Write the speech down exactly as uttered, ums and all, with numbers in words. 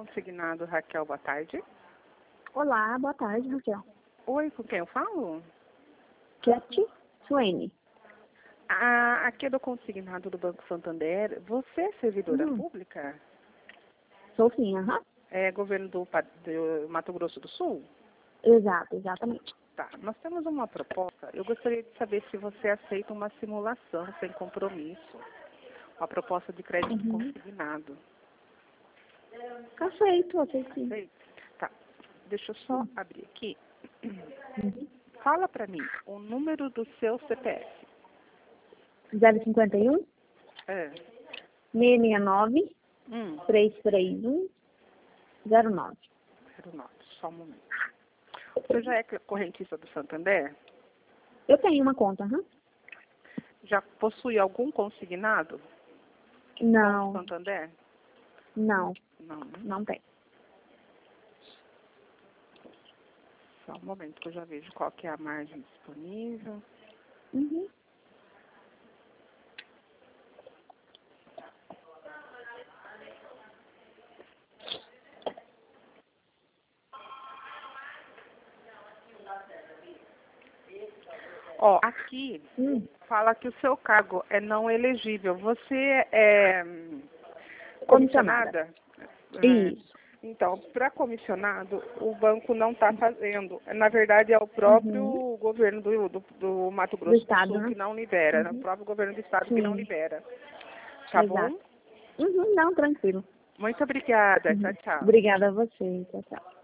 consignado, Raquel, boa tarde. Olá, boa tarde, Raquel. Oi, com quem eu falo? Cat Swaine. Ah, aqui é do consignado do Banco Santander. Você é servidora Hum. pública? Sou sim, aham. É governo do, Pa- do Mato Grosso do Sul? Exato, exatamente. Tá, nós temos uma proposta. Eu gostaria de saber se você aceita uma simulação sem compromisso. Uma proposta de crédito Uhum. consignado. Aceito, aceito sim. Aceita? Tá, deixa eu só Hum. abrir aqui. Uhum. Fala pra mim o número do seu C P F. zero cinquenta e um, É. seiscentos e sessenta e nove, Hum. trezentos e trinta e um, zero nove. zero nove, só um momento. Você já é correntista do Santander? Eu tenho uma conta, aham. Já possui algum consignado com o Não, Santander? não, Não, né? não tem. Só um momento que eu já vejo qual que é a margem disponível. Uhum. Ó, aqui Hum. fala que o seu cargo é não elegível. Você é hum, Comissionada. comissionada? É. Isso. Então, para comissionado, o banco não está fazendo. Na verdade, é o próprio Uhum. governo do, do, do Mato Do Grosso do estado, Sul né? que não libera, é o Uhum. próprio governo do estado que não Sim, libera. Tá exato. bom? Uhum, não, tranquilo. Muito obrigada. Tchau, Uhum. tchau. Obrigada a você. Tchau, tchau.